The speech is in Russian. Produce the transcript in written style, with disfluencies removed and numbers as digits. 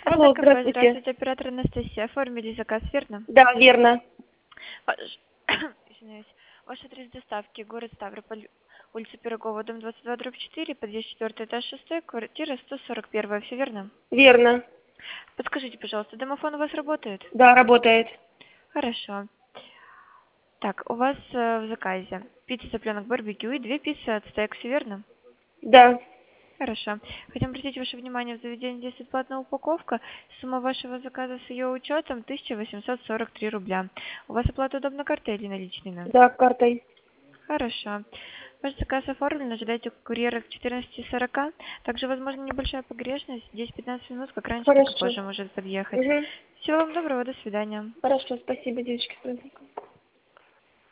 Алло, КП, здравствуйте. здравствуйте, оператор Анастасия. Оформили заказ, верно? Да, верно. Ваш- Извиняюсь. Ваш адрес доставки, город Ставрополь, улица Пирогова, дом 22, дробь 4, подъезд 4, этаж 6, квартира 141, все верно? Верно. Подскажите, пожалуйста, домофон у вас работает? Да, работает. Хорошо. Так, у вас в заказе пицца цыпленок барбекю и 2 пиццы от стейк, все верно? Да. Хорошо. Хотим обратить ваше внимание, в заведении действует платная упаковка. Сумма вашего заказа с ее учетом 1843 рубля. У вас оплата удобна картой или наличными? Да, картой. Хорошо. Ваш заказ оформлен, ожидайте курьера к 14:40. Также, возможно, небольшая погрешность, 10-15 минут, как раньше, так и Хорошо. позже может подъехать. Угу. Всего вам доброго, до свидания. Хорошо, спасибо, девочки.